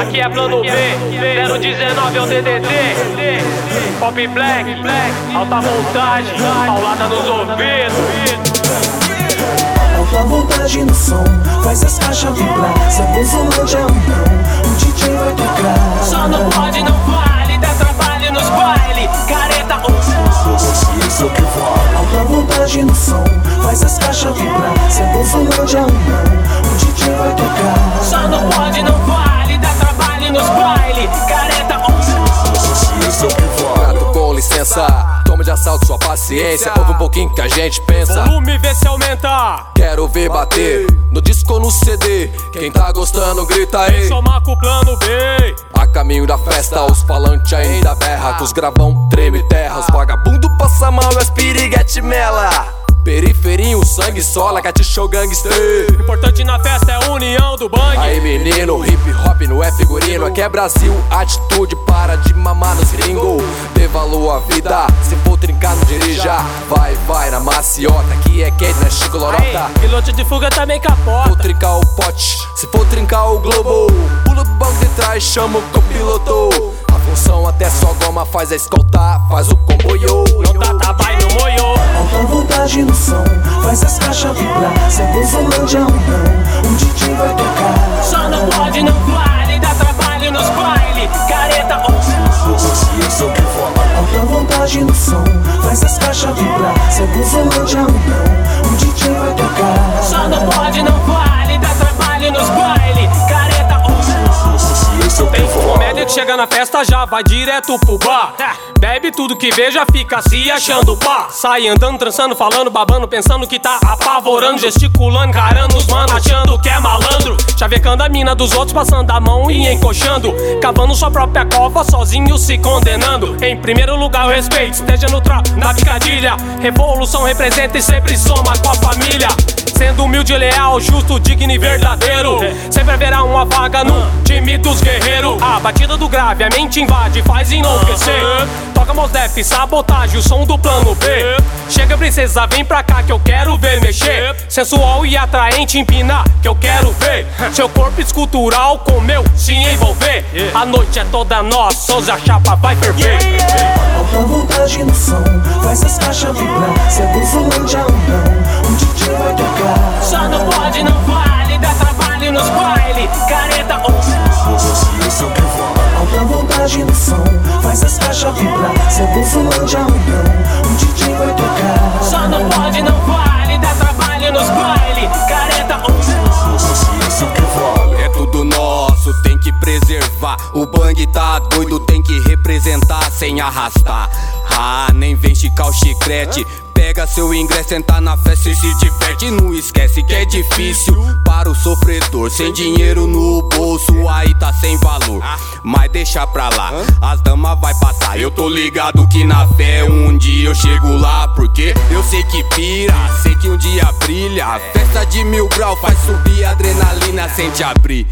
Aqui é plano B, 019 é o DDD. Pop Black, alta voltagem, paulada nos ouvidos. Alta voltagem no som, faz as caixas vibrar. Samuzolândia é um não, o DJ vai tocar. Só não pode, não vale, dá trabalho nos baile. Careta, isso que vale. Alta voltagem no som, faz as caixas vibrar. Samuzolândia é um não, o DJ vai tocar. Só não pode, não vale, dá trabalho nos baile. Careta, isso que vale. Gato, com licença, toma de assalto sua paciência. Ouve um pouquinho que a gente pensa. Volume vê se aumenta. Quero ver bater no disco ou no CD. Quem tá gostando grita aí. Somar com o plano B. A caminho da festa, os falantes ainda berra. Com os gravão treme terra. Os vagabundo passa mal e as piriguete mela. Periferinho, sangue sola, cat show gangster. Importante na festa é a união do bang. Aí menino, hip hop não é figurino. Aqui é Brasil, atitude, para de mamar nos gringos. Dê valor à vida, se for trincar não dirija. Vai na maciota, aqui é quente, não é Chico Lorota. Piloto de fuga também capota. For trincar o pote, se for trincar o globo. Pula o banco de trás, chama o copiloto. A função até só goma faz a escolta, faz o comboio. Não dá trabalho no moio. Alta voltagem no som, faz as caixas vibrar. Samuzolândia é um não, o DJ vai tocar. Só não pode, não vale, dá trabalho nos baile. Careta, isso que vale. Alta voltagem no som, faz as caixas vibrar. Samuzolândia é um não, o DJ vai tocar. Só não pode, não vale, dá trabalho nos baile. Careta, tem comédia que chega na festa já vai direto pro bar. Bebe tudo que vê, já fica se achando pá. Sai andando, trançando, falando, babando, pensando que tá apavorando, gesticulando, encarando os mano, achando que é malandro. Chavecando a mina dos outros, passando a mão e encoxando. Cavando sua própria cova, sozinho se condenando. Em primeiro lugar o respeito, esteja no na picadilha. Revolução representa e sempre soma com a família. Sendo humilde, leal, justo, digno e verdadeiro. Sempre haverá uma vaga no time dos guerreiros. A batida do grave, a mente invade, faz enlouquecer. Toca Mos Def, sabotagem, o som do plano B. Chega princesa, vem pra cá que eu quero ver mexer. Sensual e atraente, empina que eu quero ver. Seu corpo escultural com meu se envolver. A noite é toda nossa, hoje a chapa vai ferver. Alta voltagem no som, faz as caixas vibrar. Samuzolândia é um não, o DJ vai tocar. Só não pode, não vale, dá trabalho nos baile. Careta, isso que vale. Alta voltagem no som, faz as caixas vibrar. Samuzolândia é um não, o DJ vai tocar. Só não pode, não vale, dá trabalho nos baile. Careta, isso que vale. É tudo nosso, tem que preservar. O bang tá doido, tem que representar sem arrastar. Nem vem esticar o chiclete. Pega seu ingresso, senta na festa e se diverte. Não esquece que é difícil para o sofredor. Sem dinheiro no bolso, aí tá sem valor. Mas deixa pra lá, as damas vai passar. Eu tô ligado que na fé um dia eu chego lá. Porque eu sei que pira, sei que um dia brilha. A festa de 1000 graus faz subir a adrenalina, sente a brisa.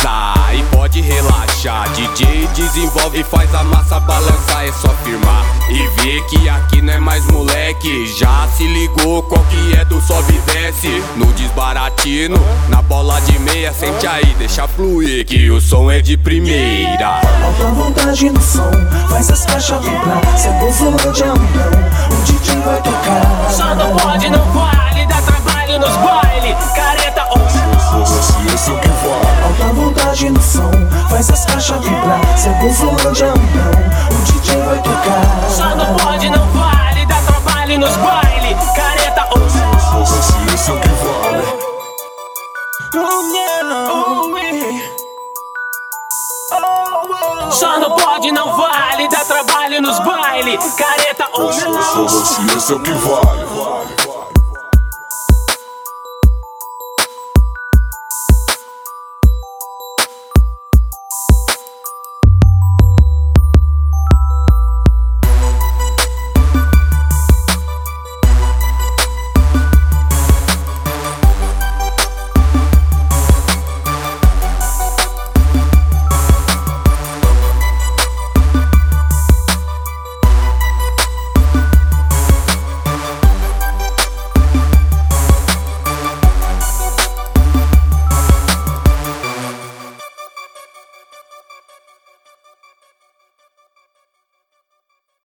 E pode relaxar, DJ desenvolve, faz a massa balançar. É só firmar e ver que aqui não é mais moleque. Já se ligou qual que é do sobe e desce. No desbaratino, na bola de meia. Sente aí, deixa fluir que o som é de primeira. Alta voltagem no som, faz as caixas vibrar. Samuzolândia é um não, o DJ vai tocar. só não pode, não vale, dá trabalho nos baile. Careta, isso que vale. Alta voltagem no som, faz as caixas vibrar. Samuzolândia é um não, o DJ vai tocar. só não pode, não vale, dá trabalho nos baile. Careta, isso que vale. só não pode, não vale, dá trabalho nos baile. Careta, Isso que vale.